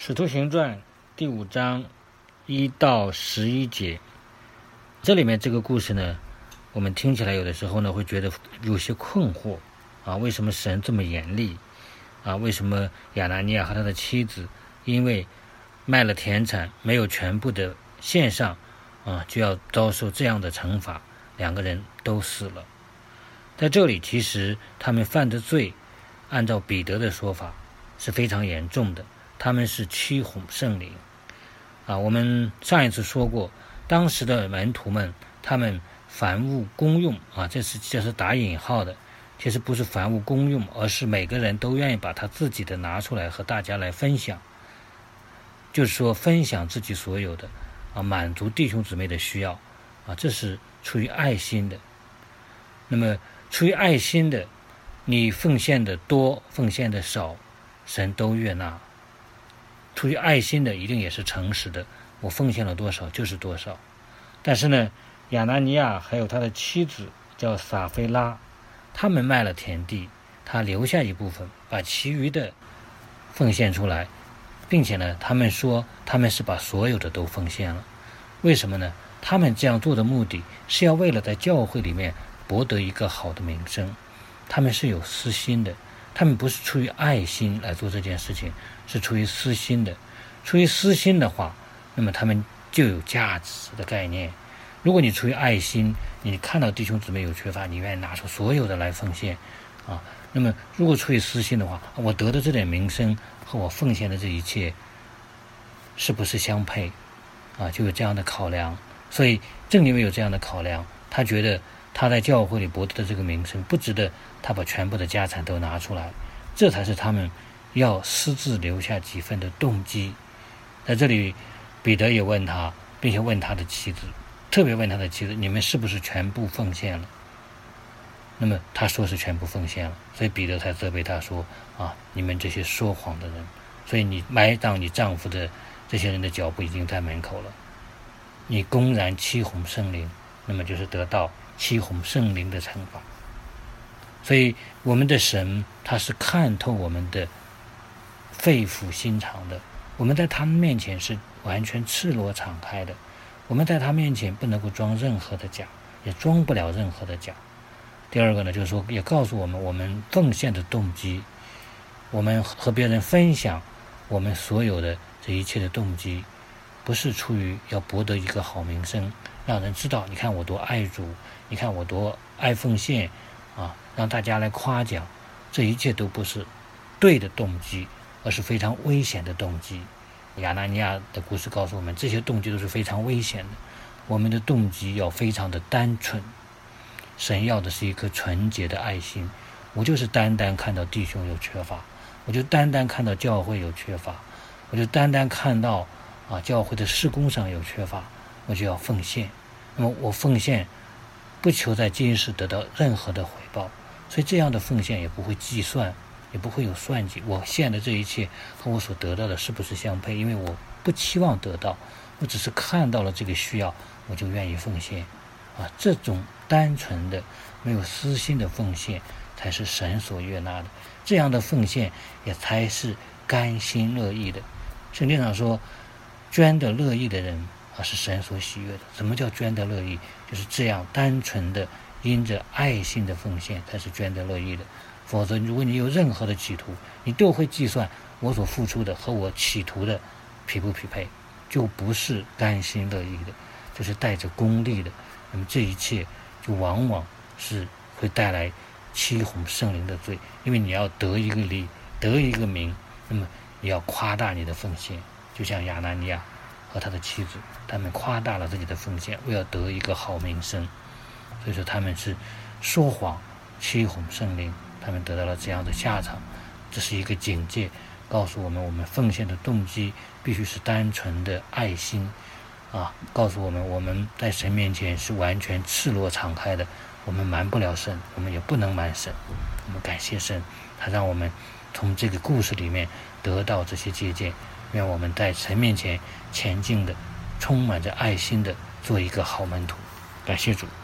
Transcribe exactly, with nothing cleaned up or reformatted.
使徒行传第五章一到十一节，这里面这个故事呢，我们听起来有的时候呢会觉得有些困惑啊，为什么神这么严厉啊？为什么亚拿尼亚和他的妻子因为卖了田产没有全部的献上啊，就要遭受这样的惩罚？两个人都死了。在这里其实他们犯的罪，按照彼得的说法是非常严重的，他们是欺哄圣灵啊。我们上一次说过，当时的门徒们他们凡物公用啊，这是这是打引号的，其实不是凡物公用，而是每个人都愿意把他自己的拿出来和大家来分享，就是说分享自己所有的啊，满足弟兄姊妹的需要啊，这是出于爱心的。那么出于爱心的，你奉献的多奉献的少，神都悦纳。出于爱心的一定也是诚实的，我奉献了多少就是多少。但是呢，亚拿尼亚还有他的妻子叫撒非拉，他们卖了田地，他留下一部分，把其余的奉献出来，并且呢，他们说他们是把所有的都奉献了。为什么呢？他们这样做的目的是要为了在教会里面博得一个好的名声，他们是有私心的，他们不是出于爱心来做这件事情，是出于私心的。出于私心的话，那么他们就有价值的概念。如果你出于爱心，你看到弟兄姊妹有缺乏，你愿意拿出所有的来奉献啊。那么如果出于私心的话，我得的这点名声和我奉献的这一切是不是相配啊？就有这样的考量。所以正因为有这样的考量，他觉得他在教会里博得的这个名声不值得他把全部的家产都拿出来，这才是他们要私自留下几分的动机。在这里彼得也问他，并且问他的妻子，特别问他的妻子，你们是不是全部奉献了？那么他说是全部奉献了，所以彼得才责备他说啊，你们这些说谎的人，所以你埋葬你丈夫的这些人的脚步已经在门口了，你公然欺哄圣灵，那么就是得到欺哄圣灵的惩罚。所以我们的神他是看透我们的肺腑心肠的，我们在他面前是完全赤裸敞开的，我们在他面前不能够装任何的假，也装不了任何的假。第二个呢，就是说也告诉我们我们奉献的动机，我们和别人分享我们所有的这一切的动机，不是出于要博得一个好名声，让人知道你看我多爱主，你看我多爱奉献啊，让大家来夸奖，这一切都不是对的动机，而是非常危险的动机。亚拿尼亚的故事告诉我们，这些动机都是非常危险的。我们的动机要非常的单纯，神要的是一颗纯洁的爱心。我就是单单看到弟兄有缺乏，我就单单看到教会有缺乏，我就单单看到啊教会的事工上有缺乏，我就要奉献。那么我奉献不求在今世得到任何的回报，所以这样的奉献也不会计算，也不会有算计，我献的这一切和我所得到的是不是相配，因为我不期望得到，我只是看到了这个需要，我就愿意奉献啊。这种单纯的没有私心的奉献才是神所悦纳的，这样的奉献也才是甘心乐意的。圣经上说捐得乐意的人啊是神所喜悦的。什么叫捐得乐意？就是这样单纯的因着爱心的奉献才是捐得乐意的。否则如果你有任何的企图，你都会计算我所付出的和我企图的匹不匹配，就不是甘心乐意的，就是带着功利的。那么这一切就往往是会带来欺哄圣灵的罪，因为你要得一个利，得一个名，那么你要夸大你的奉献，就像亚拿尼亚和他的妻子，他们夸大了自己的奉献，为了得一个好名声，所以说他们是说谎欺哄圣灵，他们得到了这样的下场。这是一个警戒，告诉我们我们奉献的动机必须是单纯的爱心啊，告诉我们我们在神面前是完全赤裸敞开的，我们瞒不了神，我们也不能瞒神。我们感谢神，他让我们从这个故事里面得到这些借鉴，愿我们在神面前前进的充满着爱心的做一个好门徒。感谢主。